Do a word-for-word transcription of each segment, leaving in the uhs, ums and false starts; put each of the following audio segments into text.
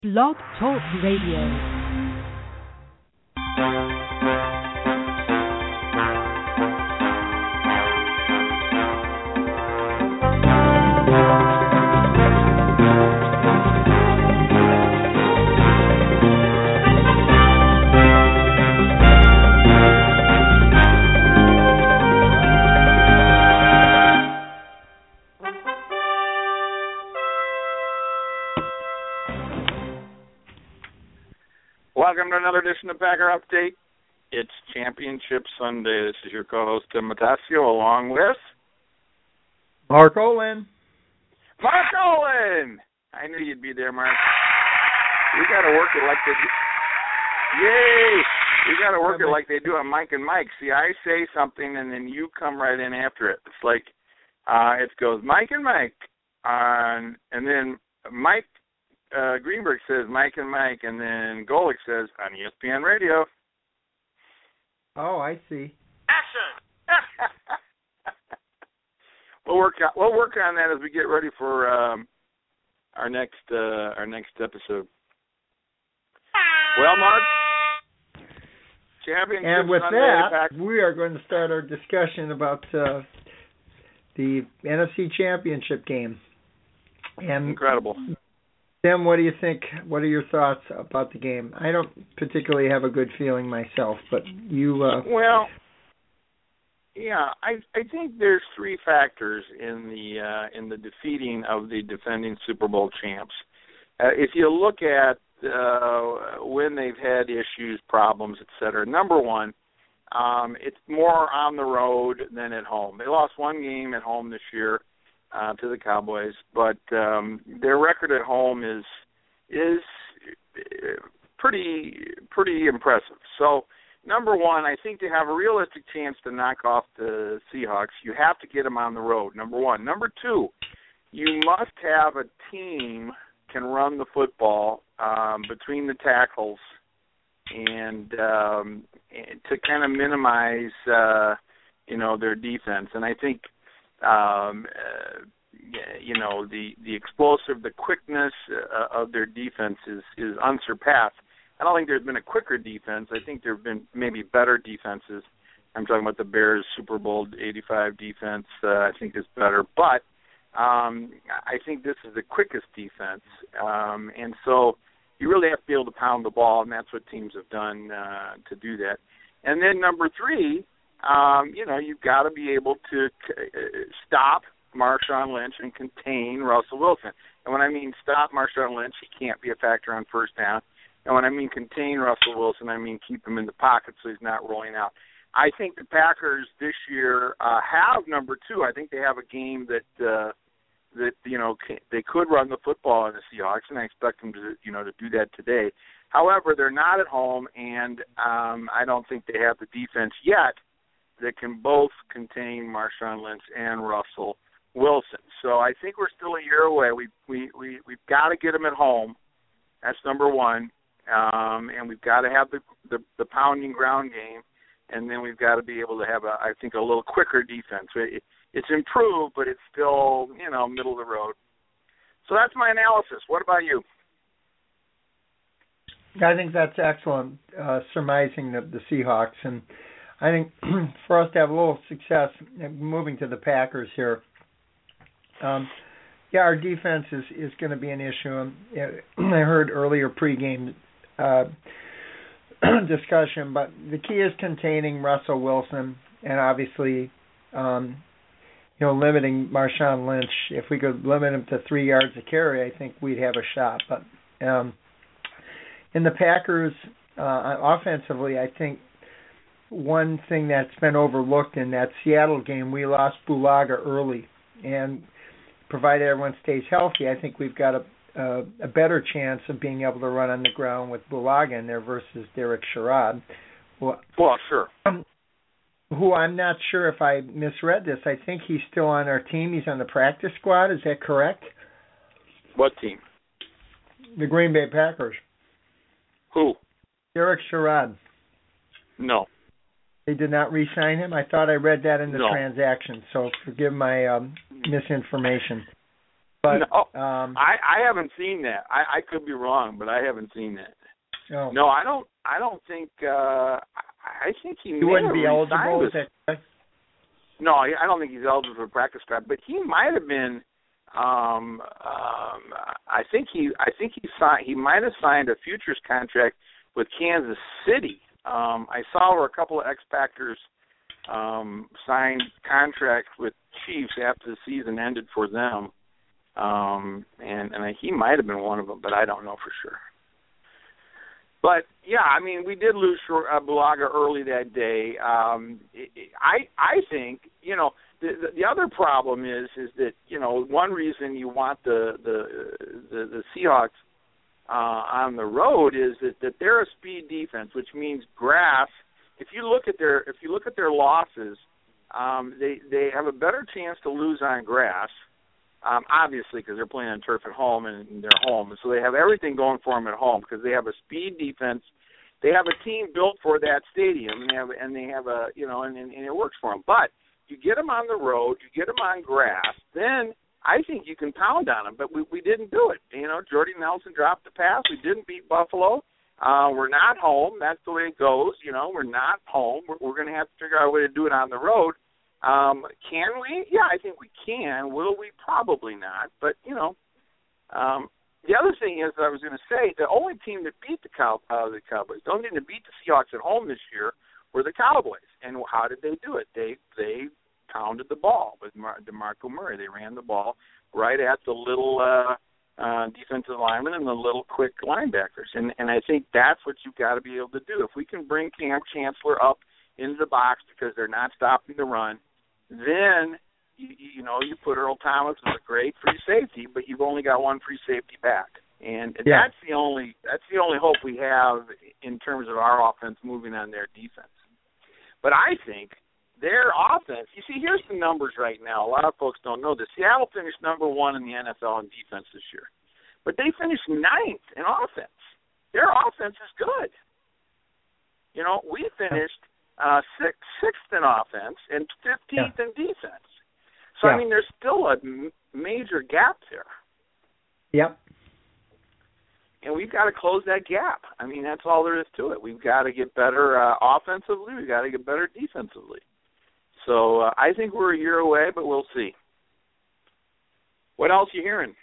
Blog Talk Radio. Welcome to another edition of Packer Update. It's Championship Sunday. This is your co-host, Tim Matasio, along with... Mark Olin. Mark Olin! I knew you'd be there, Mark. We got to work it like they do... Yay! We got to work it like they do on Mike and Mike. See, I say something, and then you come right in after it. It's like, uh, it goes Mike and Mike, on, and then Mike... Uh, Greenberg says Mike and Mike, and then Golick says on E S P N Radio. Oh, I see. Action! we'll work on, we'll work on that as we get ready for um, our next uh, our next episode. Well, Mark, championship and with Sunday, that, Pack- we are going to start our discussion about uh, the N F C Championship game. And incredible. Tim, what do you think? What are your thoughts about the game? I don't particularly have a good feeling myself, but you... Uh... Well, yeah, I I think there's three factors in the uh, in the defeating of the defending Super Bowl champs. Uh, if you look at uh, when they've had issues, problems, et cetera, number one, um, it's more on the road than at home. They lost one game at home this year. Uh, to the Cowboys, but um, their record at home is is pretty pretty impressive. So, number one, I think to have a realistic chance to knock off the Seahawks, you have to get them on the road. Number one. Number two, you must have a team can run the football um, between the tackles and, um, and to kind of minimize, uh, you know, their defense. And I think. Um, uh, you know, the, the explosive, the quickness uh, of their defense is, is unsurpassed. I don't think there's been a quicker defense. I think there have been maybe better defenses. I'm talking about the Bears' Super Bowl eighty-five defense. Uh, I think is better. But um, I think this is the quickest defense. Um, and so you really have to be able to pound the ball, and that's what teams have done uh, to do that. And then number three, Um, you know, you've got to be able to uh, stop Marshawn Lynch and contain Russell Wilson. And when I mean stop Marshawn Lynch, he can't be a factor on first down. And when I mean contain Russell Wilson, I mean keep him in the pocket so he's not rolling out. I think the Packers this year uh, have number two. I think they have a game that uh, that you know can, they could run the football on the Seahawks, and I expect them to you know to do that today. However, they're not at home, and um, I don't think they have the defense yet that can both contain Marshawn Lynch and Russell Wilson. So I think we're still a year away. We we we we've got to get them at home. That's number one, um, and we've got to have the, the the pounding ground game, and then we've got to be able to have a I think a little quicker defense. It, it's improved, but it's still you know middle of the road. So that's my analysis. What about you? I think that's excellent, uh, surmising the, the Seahawks. And I think for us to have a little success moving to the Packers here, um, yeah, our defense is, is going to be an issue. Um, I heard earlier pregame uh, discussion, but the key is containing Russell Wilson and obviously, um, you know, limiting Marshawn Lynch. If we could limit him to three yards a carry, I think we'd have a shot. But um, in the Packers, uh, offensively, I think one thing that's been overlooked in that Seattle game, we lost Bulaga early, and provided everyone stays healthy, I think we've got a, a, a better chance of being able to run on the ground with Bulaga in there versus Derek Sherrod. Well, well sure. Um, who I'm not sure if I misread this. I think he's still on our team. He's on the practice squad. Is that correct? What team? The Green Bay Packers. Who? Derek Sherrod. No. They did not re-sign him? I thought I read that in the no. transaction, so forgive my um, misinformation. But no, um, I, I haven't seen that. I, I could be wrong, but I haven't seen that. no, No, I don't. I don't think. Uh, I think he. he may wouldn't have be eligible. with, Is that correct? No, I I don't think he's eligible for practice squad. But he might have been. Um, um, I think he. I think he signed. He might have signed a futures contract with Kansas City. Um, I saw where a couple of X-Packers um, signed contracts with Chiefs after the season ended for them. Um, and, and he might have been one of them, but I don't know for sure. But, yeah, I mean, we did lose uh, Bulaga early that day. Um, it, it, I I think, you know, the, the the other problem is is that, you know, one reason you want the the the, the Seahawks uh, on the road is that, that they're a speed defense, which means grass. If you look at their if you look at their losses, um, they they have a better chance to lose on grass. Um, obviously, because they're playing on turf at home and they're home, and so they have everything going for them at home because they have a speed defense. They have a team built for that stadium, and they have and they have a you know, and, and, and it works for them. But you get them on the road, you get them on grass, then I think you can pound on them. But we we didn't do it. You know, Jordy Nelson dropped the pass. We didn't beat Buffalo. Uh, we're not home. That's the way it goes. You know, we're not home. We're, we're going to have to figure out a way to do it on the road. Um, can we? Yeah, I think we can. Will we? Probably not. But, you know, um, the other thing is that I was going to say the only team that beat the, Cow- uh, the Cowboys, the only team that beat the Seahawks at home this year were the Cowboys. And how did they do it? They they pounded the ball with Mar- DeMarco Murray. They ran the ball right at the little uh, uh, defensive linemen and the little quick linebackers. And, and I think that's what you've got to be able to do. If we can bring Cam Chancellor up into the box because they're not stopping the run, then, you, you know, you put Earl Thomas as a great free safety, but you've only got one free safety back. And yeah. that's the only that's the only hope we have in terms of our offense moving on their defense. But I think their offense, you see, here's the numbers right now. A lot of folks don't know this. Seattle finished number one in the N F L in defense this year. But they finished ninth in offense. Their offense is good. You know, we finished Uh, six, sixth in offense and fifteenth yeah. in defense. So, yeah. I mean, there's still a m- major gap there. Yep. And we've got to close that gap. I mean, that's all there is to it. We've got to get better uh, offensively. We've got to get better defensively. So uh, I think we're a year away, but we'll see. What else are you hearing?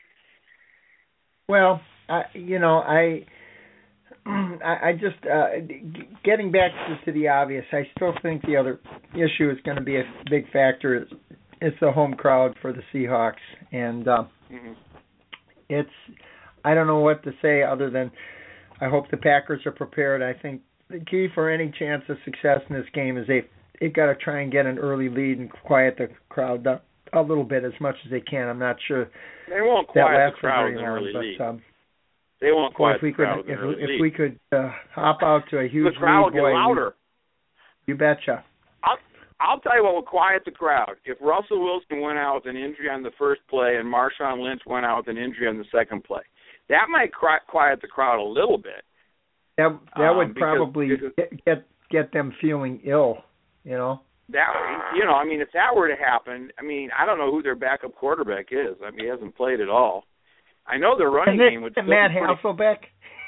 Well, I, you know, I... I, I just, uh, getting back to, to the obvious, I still think the other issue is going to be a big factor. It's, it's the home crowd for the Seahawks. And uh, mm-hmm. it's, I don't know what to say other than I hope the Packers are prepared. I think the key for any chance of success in this game is they they got to try and get an early lead and quiet the crowd up a little bit as much as they can. I'm not sure they won't that quiet lasts the crowd for very in long, early but, lead. Um, They won't quiet if we the crowd could, if, early if lead. we could uh, hop out to a huge the crowd will get boy, louder. You, you betcha. I'll, I'll tell you what will quiet the crowd. If Russell Wilson went out with an injury on the first play and Marshawn Lynch went out with an injury on the second play, that might cri- quiet the crowd a little bit. That that would um, because, probably because, get, get get them feeling ill, you know. That you know, I mean, if that were to happen, I mean, I don't know who their backup quarterback is. I mean, he hasn't played at all. I know their running Isn't game would it still Matt be pretty... Hasselbeck?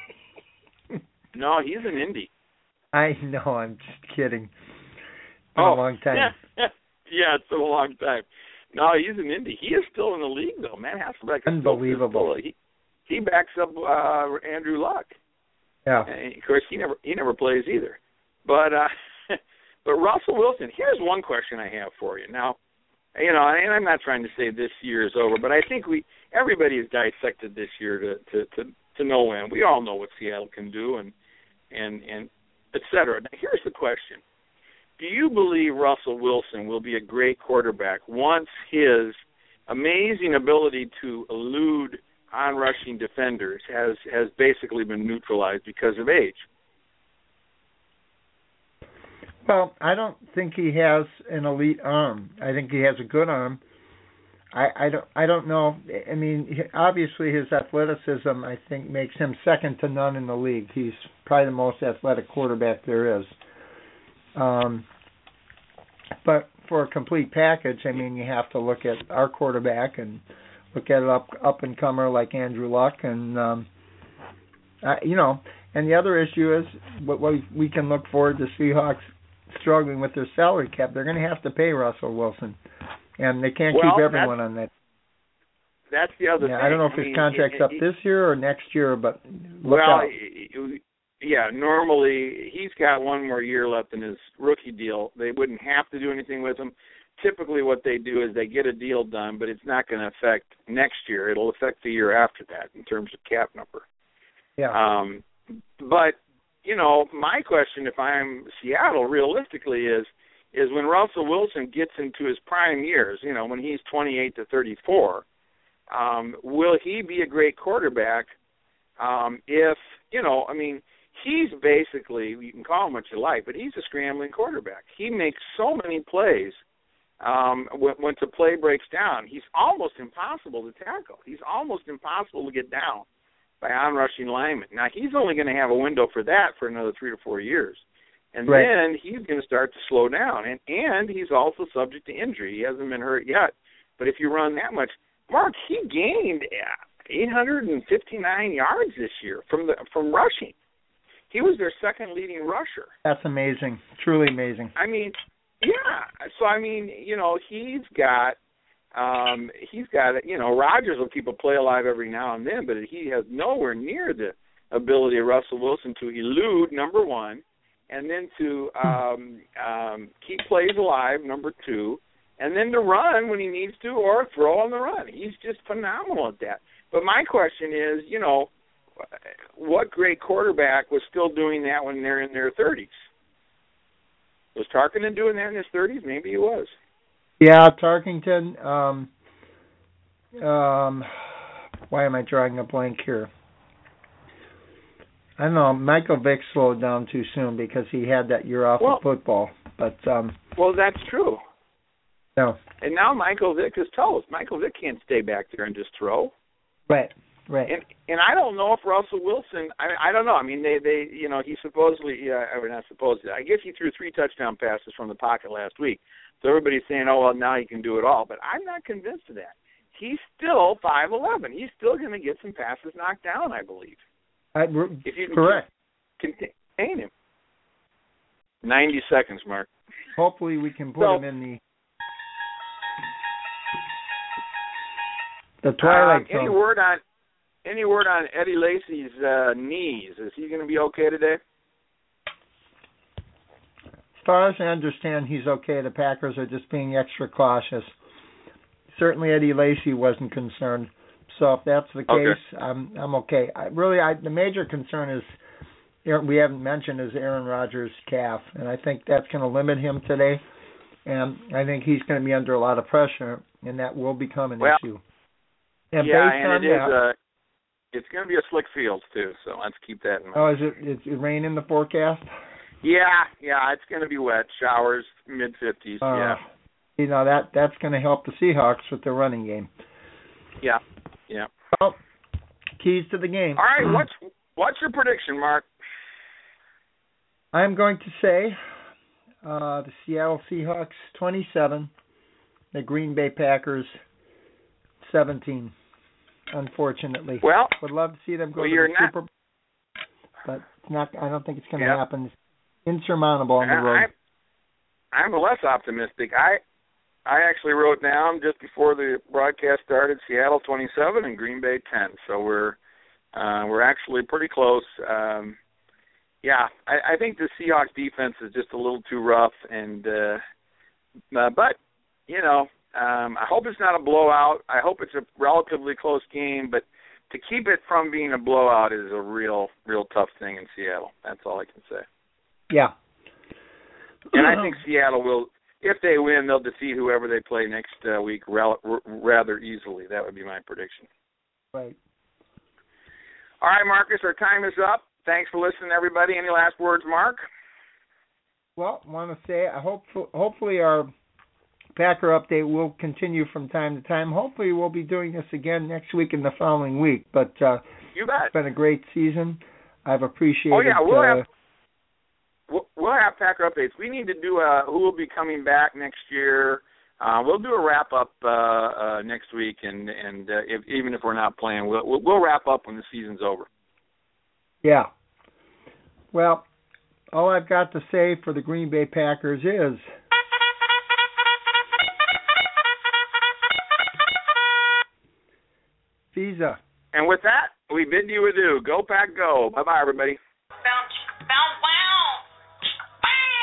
No, he's in Indy. I know, I'm just kidding. It's been oh, a long time. Yeah, yeah, it's been a long time. No, he's in Indy. He is still in the league, though. Matt Hasselbeck is Unbelievable. Still, he, he backs up uh, Andrew Luck. Yeah. And of course, he never he never plays either. But uh, but Russell Wilson, here's one question I have for you. Now, you know, and I'm not trying to say this year is over, but I think we everybody has dissected this year to to to, to no end. We all know what Seattle can do, and and and et cetera. Now, here's the question: do you believe Russell Wilson will be a great quarterback once his amazing ability to elude on-rushing defenders has has basically been neutralized because of age? Well, I don't think he has an elite arm. I think he has a good arm. I, I don't I don't know. I mean, he, obviously his athleticism, I think, makes him second to none in the league. He's probably the most athletic quarterback there is. Um, but for a complete package, I mean, you have to look at our quarterback and look at an up up and comer like Andrew Luck, and um, uh, you know. And the other issue is what we we can look forward to Seahawks struggling with their salary cap. They're going to have to pay Russell Wilson, and they can't well, keep everyone on that. That's the other yeah, thing. I don't know if I his mean, contract's it, it, up this year or next year, but look well, out. It, yeah, normally he's got one more year left in his rookie deal. They wouldn't have to do anything with him. Typically what they do is they get a deal done, but it's not going to affect next year. It'll affect the year after that in terms of cap number. Yeah. Um, but, you know, my question, if I'm Seattle, realistically, is is when Russell Wilson gets into his prime years, you know, when he's twenty-eight to thirty-four, um, will he be a great quarterback um, if, you know, I mean, he's basically, you can call him what you like, but he's a scrambling quarterback. He makes so many plays. Um, when, once a play breaks down, he's almost impossible to tackle. He's almost impossible to get down by on-rushing linemen. Now, he's only going to have a window for that for another three or four years. And right. then he's going to start to slow down. And, and he's also subject to injury. He hasn't been hurt yet. But if you run that much, Mark, he gained eight hundred fifty-nine yards this year from the from rushing. He was their second leading rusher. That's amazing. Truly amazing. I mean, yeah. So, I mean, you know, he's got Um, he's got, you know, Rodgers will keep a play alive every now and then, but he has nowhere near the ability of Russell Wilson to elude, number one, and then to um, um, keep plays alive, number two, and then to run when he needs to or throw on the run. He's just phenomenal at that. But my question is, you know, what great quarterback was still doing that when they're in their thirties? Was Tarkenton doing that in his thirties? Maybe he was. Yeah, Tarkenton. Um, um, why am I drawing a blank here? I don't know. Michael Vick slowed down too soon because he had that year off well, of football. But um, well, that's true. No. And now Michael Vick is toast. Michael Vick can't stay back there and just throw. Right. Right. And and I don't know if Russell Wilson. I I don't know. I mean, they they you know he supposedly yeah I mean not supposedly. I guess he threw three touchdown passes from the pocket last week. So everybody's saying, oh, well, now he can do it all. But I'm not convinced of that. He's still five eleven. He's still going to get some passes knocked down, I believe. I, if you can correct. Contain him. ninety seconds, Mark. Hopefully we can put so, him in the the twilight uh, any zone. word on any word on Eddie Lacy's uh, knees? Is he going to be okay today? As far as I understand, he's okay. The Packers are just being extra cautious. Certainly, Eddie Lacy wasn't concerned. So if that's the case, okay. I'm I'm okay. I, really, I, the major concern is we haven't mentioned is Aaron Rodgers' calf, and I think that's going to limit him today. And I think he's going to be under a lot of pressure, and that will become an well, issue. And yeah, based and on it that, is. Uh, it's going to be a slick field too, so let's keep that in mind. Oh, is it? Is it rain in the forecast? Yeah, yeah, it's going to be wet. Showers, mid fifties. Uh, yeah. You know that that's going to help the Seahawks with their running game. Yeah, yeah. Well, keys to the game. All right, what's what's your prediction, Mark? I'm going to say uh, the Seattle Seahawks twenty-seven, the Green Bay Packers seventeen. Unfortunately, well, would love to see them go well, to you're the not, Super Bowl, but it's not. I don't think it's going to yeah. happen. It's insurmountable on the road. I, I'm less optimistic. I I actually wrote down just before the broadcast started Seattle twenty-seven and Green Bay ten. So we're uh, we're actually pretty close. Um, yeah, I, I think the Seahawks defense is just a little too rough, and uh, uh, but you know. Um, I hope it's not a blowout. I hope it's a relatively close game, but to keep it from being a blowout is a real, real tough thing in Seattle. That's all I can say. Yeah. And I think Seattle will, if they win, they'll defeat whoever they play next uh, week rel- r- rather easily. That would be my prediction. Right. All right, Marcus, our time is up. Thanks for listening, everybody. Any last words, Mark? Well, I want to say I hope hopefully our Packer update will continue from time to time. Hopefully we'll be doing this again next week and the following week. But uh, you bet. It's been a great season. I've appreciated. Oh yeah, we'll uh, have we'll, we'll have Packer updates. We need to do a who will be coming back next year. Uh, we'll do a wrap up uh, uh, next week, and and uh, if, even if we're not playing, we'll, we'll we'll wrap up when the season's over. Yeah. Well, all I've got to say for the Green Bay Packers is Visa. And with that, we bid you adieu. Go Pack, go. Bye bye, everybody. Bounce